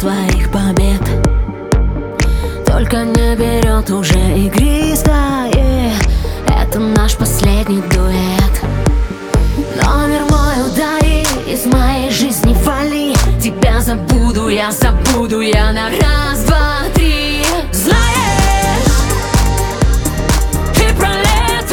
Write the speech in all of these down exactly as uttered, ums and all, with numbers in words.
твоих побед. Только не берет уже игристое. Это наш последний дуэт. Номер мой удари, из моей жизни вали. Тебя забуду, я забуду я на раз, два, три. Знаешь, ты пролетаешь,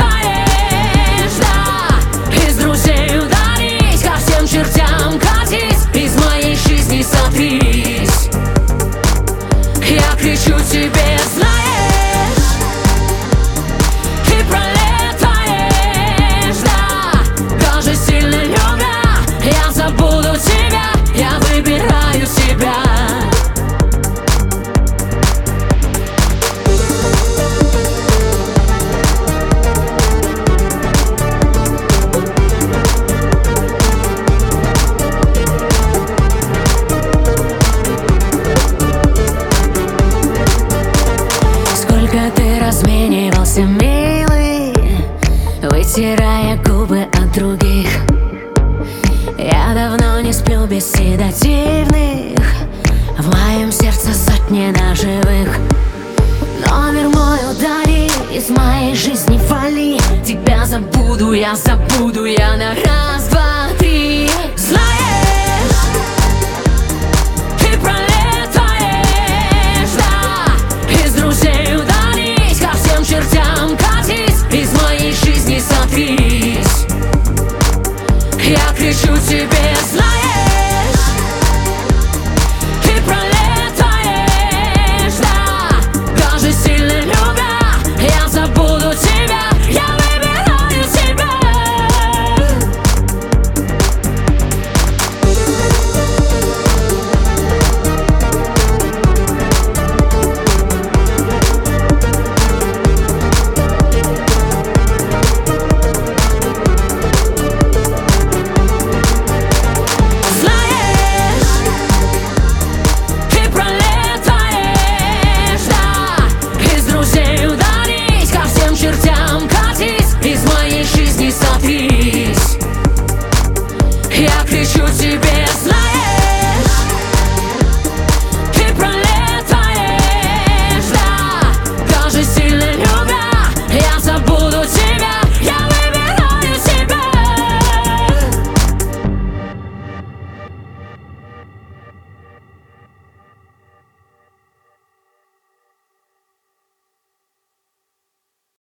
да. Из друзей ударись, ко всем чертям катись, из моей жизни сотрись. Я кричу тебе, знаешь, ты пролетаешь, да. Даже сильно любя, я забуду тебя, я выбираю себя. Сколько ты разменивался, милый, вытирая губы от других. Я давно не сплю без седативных, в моем сердце сотни ножевых. Номер мой удари, из моей жизни вали. Тебя забуду, я забуду я на раз, два, три.